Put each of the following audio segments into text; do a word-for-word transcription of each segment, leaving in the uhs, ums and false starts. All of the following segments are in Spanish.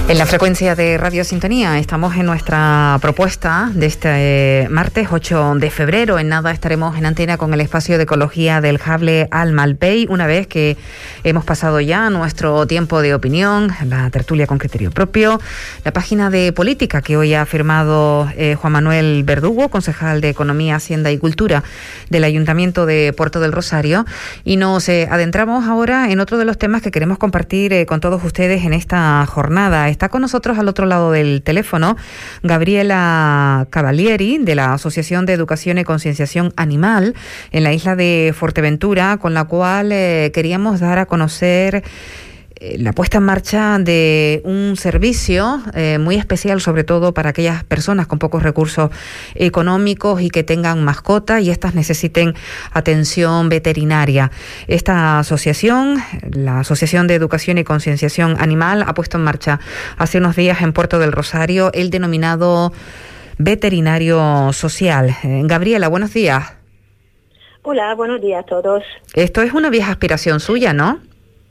En la frecuencia de Radio Sintonía estamos en nuestra propuesta de este eh, martes ocho de febrero. En nada estaremos en antena con el espacio de ecología del Jable al Malpey, una vez que hemos pasado ya nuestro tiempo de opinión, la tertulia con criterio propio, la página de política que hoy ha firmado eh, Juan Manuel Verdugo, concejal de Economía, Hacienda y Cultura del Ayuntamiento de Puerto del Rosario, y nos eh, adentramos ahora en otro de los temas que queremos compartir eh, con todos ustedes en esta jornada. Está con nosotros al otro lado del teléfono Gabriela Cavalieri, de la Asociación de Educación y Concienciación Animal en la isla de Fuerteventura, con la cual eh, queríamos dar a conocer la puesta en marcha de un servicio eh, muy especial, sobre todo para aquellas personas con pocos recursos económicos y que tengan mascotas y estas necesiten atención veterinaria. Esta asociación, la Asociación de Educación y Concienciación Animal, ha puesto en marcha hace unos días en Puerto del Rosario el denominado veterinario social. Eh, Gabriela, buenos días. Hola, buenos días a todos. Esto es una vieja aspiración suya, ¿no?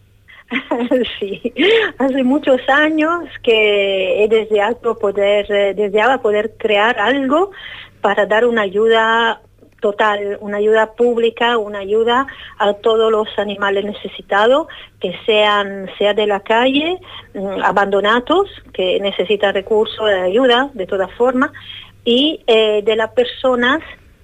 Sí, hace muchos años que he deseado poder, deseaba poder crear algo para dar una ayuda total, una ayuda pública, una ayuda a todos los animales necesitados, que sean sea de la calle, abandonados, que necesitan recursos de ayuda de todas formas, y eh, de las personas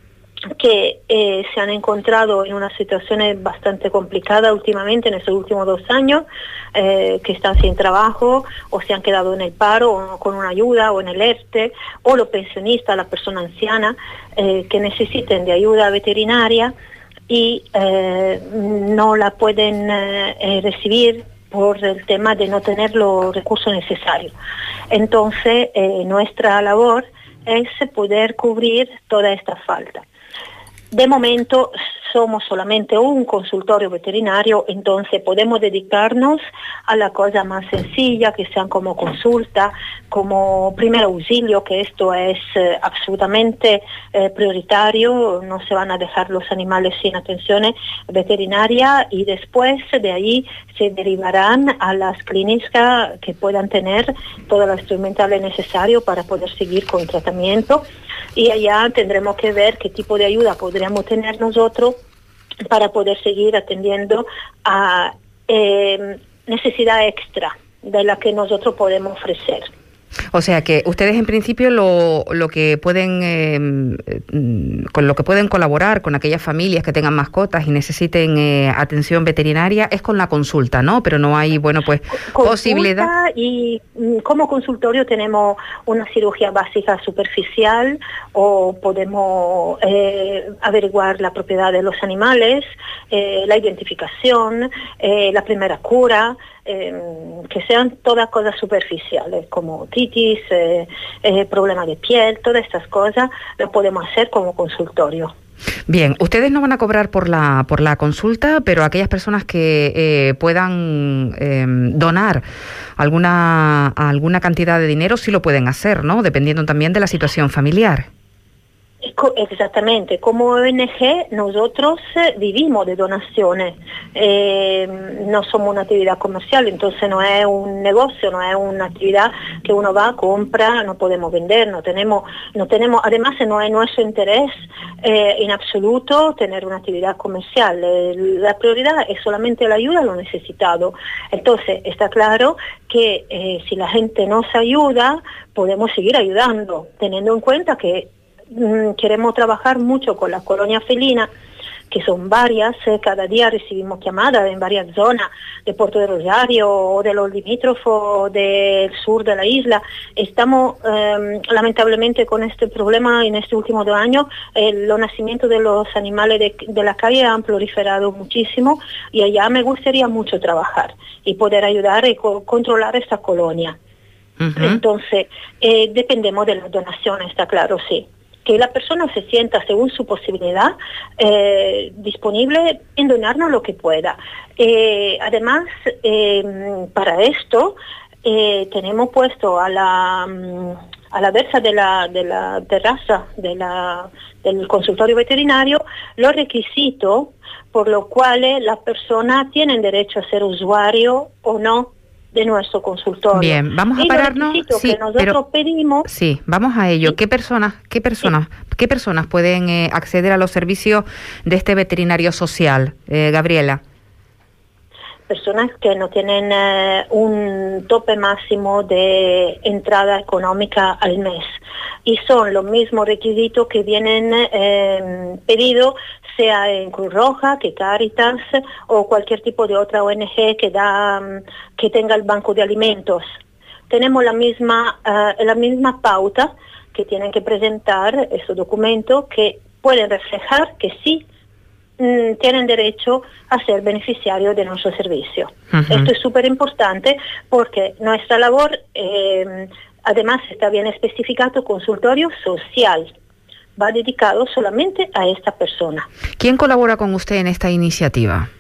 que eh, se han encontrado en una situación bastante complicada últimamente, en estos últimos dos años, eh, que están sin trabajo o se han quedado en el paro o con una ayuda o en el ERTE, o los pensionistas, las personas ancianas eh, que necesiten de ayuda veterinaria y eh, no la pueden eh, recibir por el tema de no tener los recursos necesarios. Entonces, eh, nuestra labor es poder cubrir toda esta falta. De momento somos solamente un consultorio veterinario, entonces podemos dedicarnos a la cosa más sencilla, que sean como consulta, como primer auxilio, que esto es eh, absolutamente eh, prioritario, no se van a dejar los animales sin atención veterinaria, y después de ahí se derivarán a las clínicas que puedan tener todo lo instrumental necesario para poder seguir con el tratamiento, y allá tendremos que ver qué tipo de ayuda podríamos tener nosotros para poder seguir atendiendo a eh, necesidad extra de la que nosotros podemos ofrecer. O sea que ustedes en principio lo, lo que pueden eh, con lo que pueden colaborar con aquellas familias que tengan mascotas y necesiten eh, atención veterinaria es con la consulta, ¿no? Pero no hay, bueno, pues consulta, posibilidad. Y como consultorio tenemos una cirugía básica superficial, o podemos eh, averiguar la propiedad de los animales, eh, la identificación, eh, la primera cura. Eh, que sean todas cosas superficiales como otitis, eh, eh, problemas de piel, todas estas cosas lo podemos hacer como consultorio. Bien, ustedes no van a cobrar por la por la consulta, pero aquellas personas que eh, puedan eh, donar alguna alguna cantidad de dinero sí lo pueden hacer, ¿no? Dependiendo también de la situación familiar. Exactamente, como O N G nosotros vivimos de donaciones, eh, no somos una actividad comercial, entonces no es un negocio, no es una actividad que uno va, compra, no podemos vender, no tenemos, no tenemos, además no es nuestro interés eh, en absoluto tener una actividad comercial, eh, la prioridad es solamente la ayuda a lo necesitado. Entonces está claro que eh, si la gente nos ayuda, podemos seguir ayudando, teniendo en cuenta que queremos trabajar mucho con las colonias felinas, que son varias, eh, cada día recibimos llamadas en varias zonas de Puerto de Rosario o de los limítrofos del sur de la isla. Estamos eh, lamentablemente con este problema en estos últimos dos años, eh, los nacimientos de los animales de, de la calle han proliferado muchísimo, y allá me gustaría mucho trabajar y poder ayudar y co- controlar esta colonia. Uh-huh. Entonces, eh, dependemos de las donaciones, está claro, sí. Que la persona se sienta, según su posibilidad, eh, disponible en donarnos lo que pueda. Eh, además, eh, para esto, eh, tenemos puesto a la, a la versa de la, de la terraza de la, del consultorio veterinario los requisitos por los cuales las personas tienen derecho a ser usuario o no de nuestro consultorio. Bien, vamos a y pararnos. Sí, que nosotros pero, pedimos. Sí, vamos a ello. ¿Sí? ¿Qué personas, qué personas, sí. qué personas pueden eh, acceder a los servicios de este veterinario social, eh, Gabriela? Personas que no tienen eh, un tope máximo de entrada económica al mes y son los mismos requisitos que vienen eh, pedidos sea en Cruz Roja, que Cáritas o cualquier tipo de otra O N G que da que tenga el banco de alimentos. Tenemos la misma uh, la misma pauta que tienen que presentar esos documentos que pueden reflejar que sí mm, tienen derecho a ser beneficiarios de nuestro servicio. Uh-huh. Esto es súper importante porque nuestra labor, eh, además está bien especificado, consultorio social. Va dedicado solamente a esta persona. ¿Quién colabora con usted en esta iniciativa?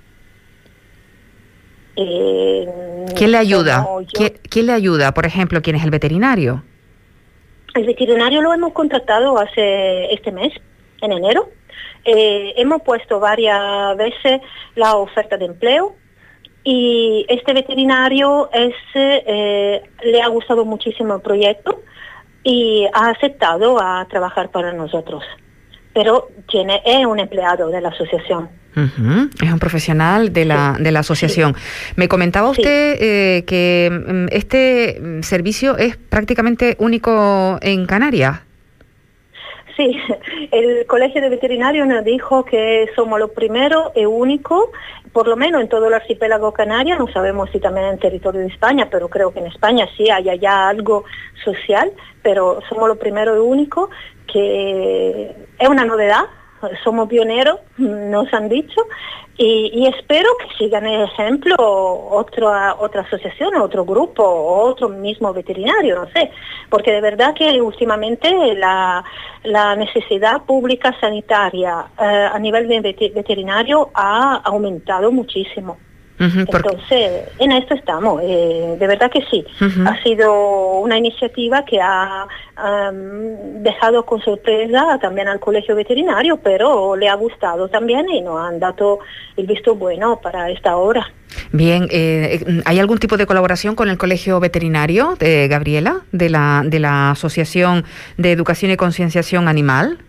Eh, ¿Quién le ayuda? ¿Quién, ¿Quién le ayuda? Por ejemplo, ¿quién es el veterinario? El veterinario lo hemos contratado hace este mes, en enero. Eh, hemos puesto varias veces la oferta de empleo y este veterinario es, eh, le ha gustado muchísimo el proyecto y ha aceptado a trabajar para nosotros, pero tiene es un empleado de la asociación. Uh-huh. Es un profesional de la sí. de la asociación. Sí. Me comentaba usted sí. eh, que um, este servicio es prácticamente único en Canarias. Sí, el Colegio de Veterinarios nos dijo que somos los primeros y únicos, por lo menos en todo el archipiélago canario, no sabemos si también en el territorio de España, pero creo que en España sí hay ya algo social, pero somos los primeros y únicos, que es una novedad, somos pioneros, nos han dicho, y, y espero que sigan el ejemplo otra, otra asociación, otro grupo, otro mismo veterinario, no sé, porque de verdad que últimamente la, la necesidad pública sanitaria eh, a nivel de veterinario ha aumentado muchísimo. Uh-huh, Entonces, en esto estamos, eh, de verdad que sí. Uh-huh. Ha sido una iniciativa que ha um, dejado con sorpresa también al colegio veterinario, pero le ha gustado también y nos han dado el visto bueno para esta obra. Bien, eh, ¿hay algún tipo de colaboración con el colegio veterinario, de Gabriela, de la, de la Asociación de Educación y Concienciación Animal?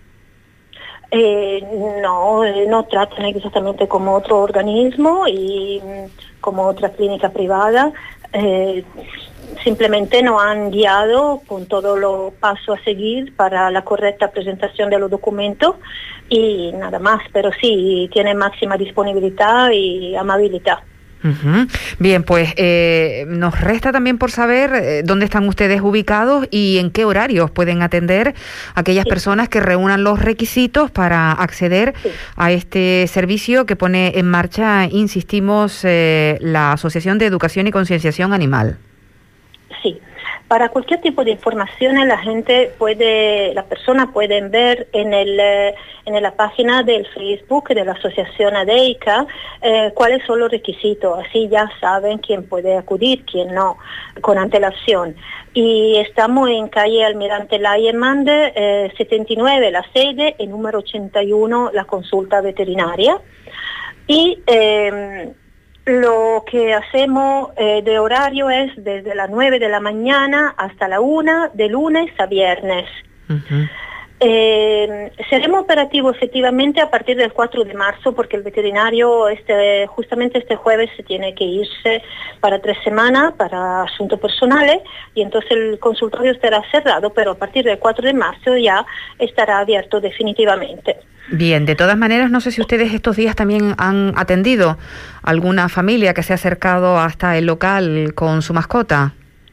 Eh, no, no tratan exactamente como otro organismo y como otra clínica privada. Eh, simplemente nos han guiado con todos los pasos a seguir para la correcta presentación de los documentos y nada más, pero sí, tiene máxima disponibilidad y amabilidad. Uh-huh. Bien, pues eh, nos resta también por saber eh, dónde están ustedes ubicados y en qué horarios pueden atender a aquellas sí. personas que reúnan los requisitos para acceder sí. a este servicio que pone en marcha, insistimos, eh, la Asociación de Educación y Concienciación Animal. Sí. Para cualquier tipo de información la gente puede, la persona pueden ver en el en la página del Facebook de la Asociación ADEICA eh, cuáles son los requisitos, así ya saben quién puede acudir, quién no, con antelación. Y estamos en calle Almirante Leyemande, eh, setenta y nueve la sede, y número ochenta y uno la consulta veterinaria. Y eh, lo que hacemos eh, de horario es desde las nueve de la mañana hasta la una, de lunes a viernes. Uh-huh. Eh, seremos operativos efectivamente a partir del cuatro de marzo porque el veterinario este, justamente este jueves se tiene que irse para tres semanas para asuntos personales y entonces el consultorio estará cerrado, pero a partir del cuatro de marzo ya estará abierto definitivamente. Bien, de todas maneras, no sé si ustedes estos días también han atendido alguna familia que se ha acercado hasta el local con su mascota.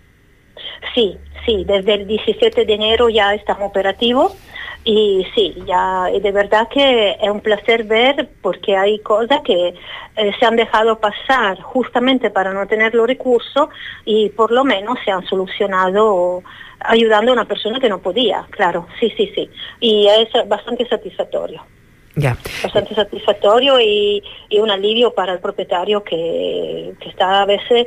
Sí, sí, desde el diecisiete de enero ya estamos operativos y sí, ya de verdad que es un placer ver porque hay cosas que eh, se han dejado pasar justamente para no tener los recursos y por lo menos se han solucionado ayudando a una persona que no podía, claro, sí, sí, sí, y es bastante satisfactorio. Ya. Bastante satisfactorio y, y un alivio para el propietario que, que está a veces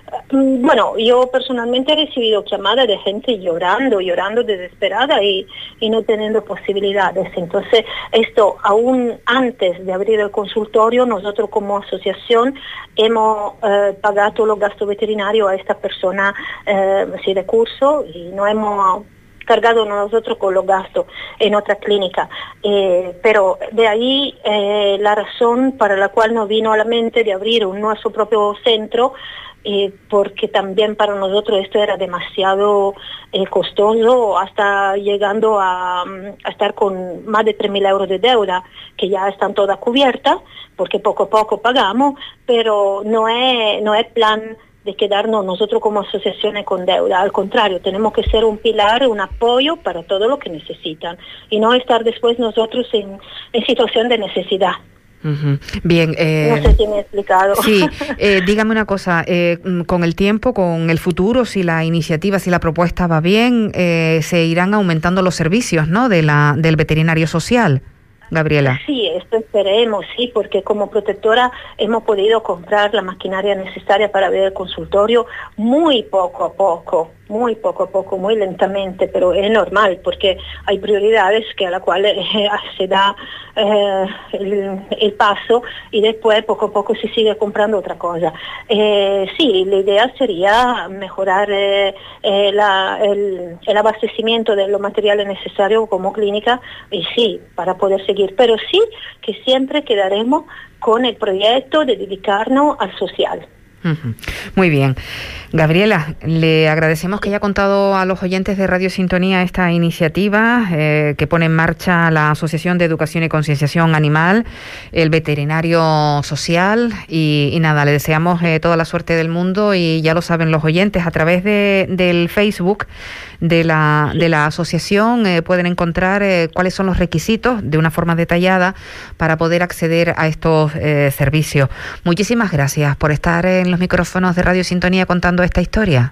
Bueno, yo personalmente he recibido llamadas de gente llorando, llorando desesperada y, y no teniendo posibilidades. Entonces, esto aún antes de abrir el consultorio, nosotros como asociación hemos eh, pagado los gastos veterinarios a esta persona eh, sin recursos y no hemos cargado nosotros con los gastos en otra clínica. Eh, pero de ahí eh, la razón para la cual nos vino a la mente de abrir un nuestro propio centro, eh, porque también para nosotros esto era demasiado eh, costoso, hasta llegando a, a estar con más de tres mil euros de deuda, que ya están todas cubiertas, porque poco a poco pagamos, pero no es, no es plan de quedarnos nosotros como asociaciones con deuda. Al contrario, tenemos que ser un pilar, un apoyo para todo lo que necesitan y no estar después nosotros en, en situación de necesidad. Uh-huh. Bien, eh, no sé si me he explicado. Sí, eh, dígame una cosa, eh, con el tiempo, con el futuro, si la iniciativa, si la propuesta va bien, eh, se irán aumentando los servicios, ¿no?, de la del veterinario social. Gabriela. Sí, esto esperemos, sí, porque como protectora hemos podido comprar la maquinaria necesaria para ver el consultorio muy poco a poco, muy poco a poco, muy lentamente, pero es normal porque hay prioridades que a las cuales eh, se da eh, el, el paso y después poco a poco se sigue comprando otra cosa. Eh, sí, la idea sería mejorar eh, eh, la, el, el abastecimiento de los materiales necesarios como clínica y sí, para poder seguir. Pero sí que siempre quedaremos con el proyecto de dedicarnos al social. Uh-huh. Muy bien. Gabriela, le agradecemos que haya contado a los oyentes de Radio Sintonía esta iniciativa eh, que pone en marcha la Asociación de Educación y Concienciación Animal, el Veterinario Social y, y nada, le deseamos eh, toda la suerte del mundo y ya lo saben los oyentes, a través de, del Facebook de la, de la asociación eh, pueden encontrar eh, cuáles son los requisitos de una forma detallada para poder acceder a estos eh, servicios. Muchísimas gracias por estar en los micrófonos de Radio Sintonía contando esta historia.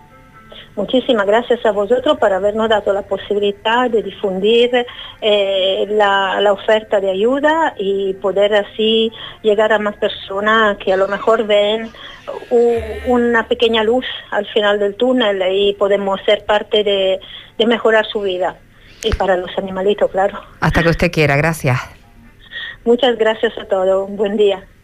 Muchísimas gracias a vosotros por habernos dado la posibilidad de difundir eh, la, la oferta de ayuda y poder así llegar a más personas que a lo mejor ven u, una pequeña luz al final del túnel y podemos ser parte de, de mejorar su vida. Y para los animalitos, claro. Hasta que usted quiera, gracias. Muchas gracias a todos. Un buen día.